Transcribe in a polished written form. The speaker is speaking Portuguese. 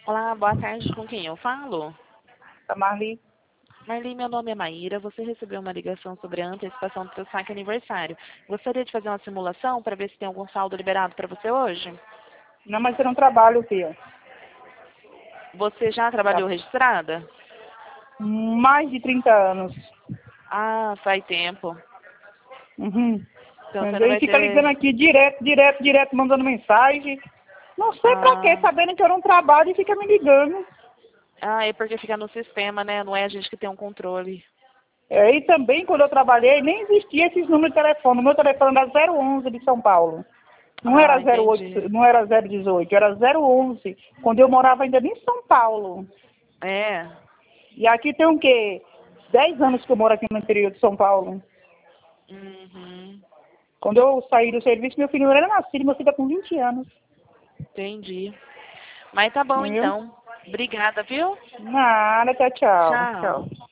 Olá, boa tarde. Com quem eu falo? Da Marli. Marli, meu nome é Maíra. Você recebeu uma ligação sobre a antecipação do seu saque aniversário. Gostaria de fazer uma simulação para ver se tem algum saldo liberado para você hoje? Não, mas eu não trabalho, filha. Você já trabalhou registrada? Mais de 30 anos. Ah, faz tempo. Uhum. Então você Mas não ele vai fica ligando ter... aqui direto, mandando mensagem. Não sei pra quê, Ah, sabendo que eu não trabalho e fica me ligando. é porque fica no sistema, né? Não é a gente que tem um controle. E também, quando eu trabalhei, nem existia esses números de telefone. O meu telefone era 011 de São Paulo. Não Ah, era entendi. 08, não era 018, era 011, quando eu morava ainda em São Paulo. É. E aqui tem o quê? 10 anos que eu moro aqui no interior de São Paulo. Uhum. Quando eu saí do serviço, meu filho não era nascido, meu filho está com 20 anos. Entendi. Mas tá bom Entendeu? então. Obrigada, viu? Nada, tchau, tchau. Tchau. Tchau.